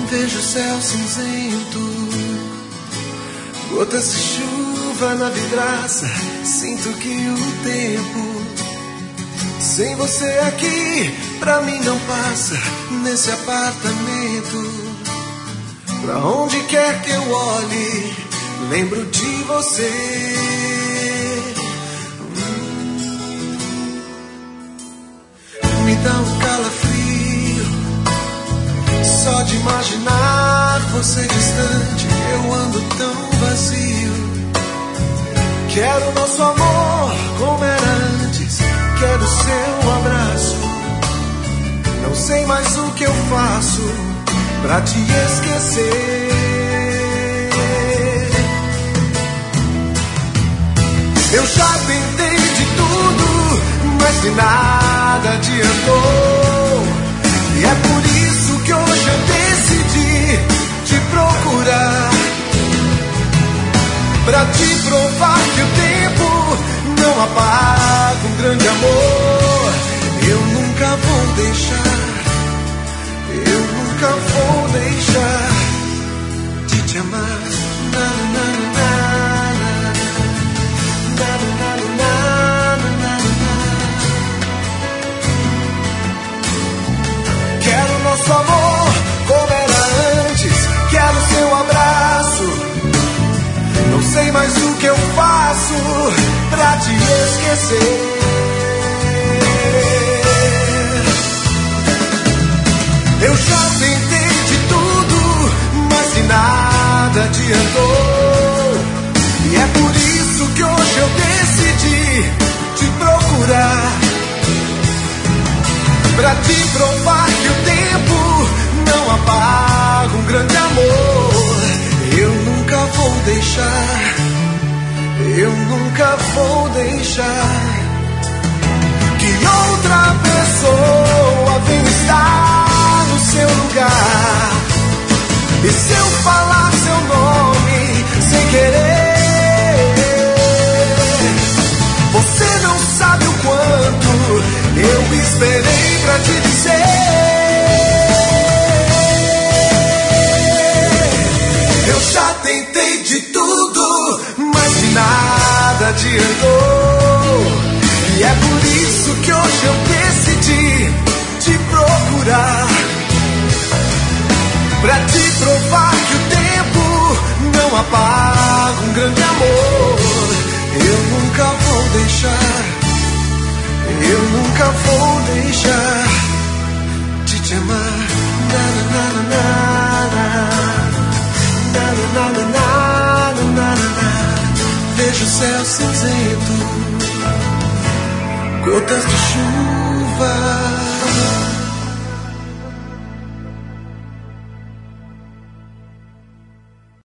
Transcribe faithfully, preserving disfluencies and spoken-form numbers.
Vejo o céu cinzento, gotas de chuva na vidraça. Sinto que o tempo sem você aqui pra mim não passa. Nesse apartamento, pra onde quer que eu olhe, lembro de você. hum. Me dá um calafrio só de imaginar você distante. Eu ando tão vazio. Quero nosso amor como era antes. Quero seu abraço. Não sei mais o que eu faço pra te esquecer. Eu já tentei de tudo, mas de nada adiantou. E é por isso que hoje eu decidi te procurar, pra te provar que o tempo não apaga um grande amor. Eu nunca vou deixar, eu nunca vou deixar de te amar. Na, na, na, na, na, na, na, na, na. Quero nosso amor como era antes. Quero seu abraço. Não sei mais o que eu faço pra te esquecer. Eu já tentei de tudo, mas de nada adiantou. E é por isso que hoje eu decidi te procurar, pra te provar que o tempo não apaga um grande amor. Eu nunca vou deixar, eu nunca vou deixar que outra pessoa venha estar no seu lugar. E se eu falar seu nome sem querer, você não sabe o quanto eu esperei pra te dizer. Eu já tentei de tudo, mas de nada adiantou. E é por isso que hoje eu decidi te procurar, pra te provar que o tempo não apaga um grande amor. Eu nunca vou deixar, eu nunca vou deixar de te amar. Na, na, na, na, na. Na, na, na, na, na, na, na. Vejo o céu cinzento, gotas de chuva